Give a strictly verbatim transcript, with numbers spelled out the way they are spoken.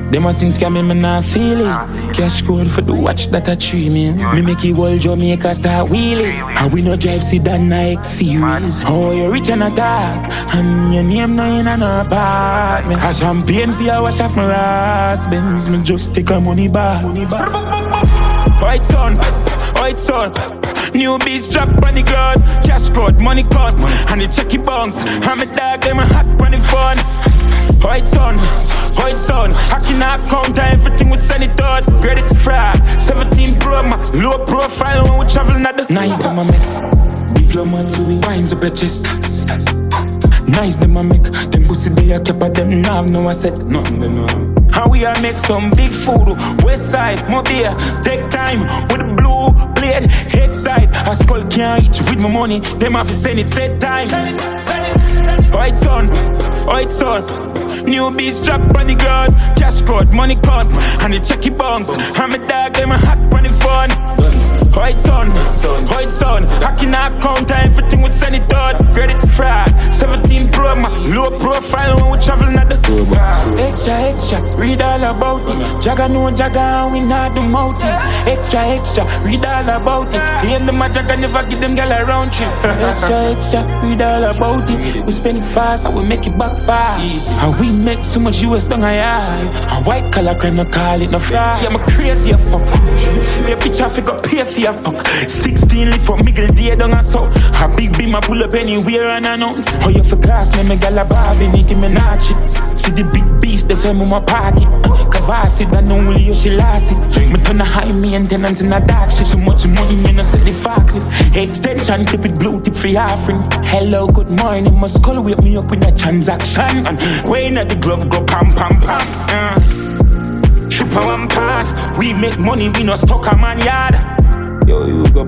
Them a sing scamming, me not feel it. Cash code for the watch that I treat me. Me make it all Jamaica start wheeling. And we no drive sedan na X-Series. Oh, you rich and a dark, and your name no in an apartment. A champagne for your wash off my husbands. Me just take a money bar. White son, white son. New beast drop on the ground. Cash code, money count, and the checky bounce. I'm a dog, them a hot on the phone. White son, white son. I cannot count everything we send it out. Credit fraud, seventeen Pro Max. Low profile when we travel not the nice them a make. Diplomat who we winds up your chest. Nice them a make. Them pussy they a keep a them now have no asset. Nothing they know. How we a make some big food. West side, Mobile, take time with the blue blade. Head side, a skull can't reach with my money. Them have to send it, set time. White son, white son. New beast drop on the ground. Cash code, money count, and the checky bounce. I'm a dog, them a hot on the phone. White son, white son. I cannot count everything we send it out. Credit fraud, seventeen Pro Max. Low profile when we travel not the extra, extra, read all about it. Jagga no Jagga, we not do mouthing. Extra, extra, read all about it. Claim them a Jagga, never give them gal around you. Extra, extra, read all about it. We spend it fast and we make it back fast. And we make so much U S down I have. A white collar crime, no call it no fly. Yeah, I'm crazy a fuck. Me a bitch I figure pay for your fuck. Sixteen live for Miguel day down a so. A big beam I pull up anywhere and announce. How you for class, me me gal a Barbie, Nicki Minaj shit. See the big beast, that's why I'm in my pocket. Kavasi, that know only you she lost it. Me turn a high maintenance in a dark shit. So much money, me no set the forklift. Extension, keep it blue tip for offering. Hello, good morning, must call wake me up with a transaction. And when at the glove go pam pam pam. Uh. Triple one part, we make money, we no stuck a man yard. Yo, you go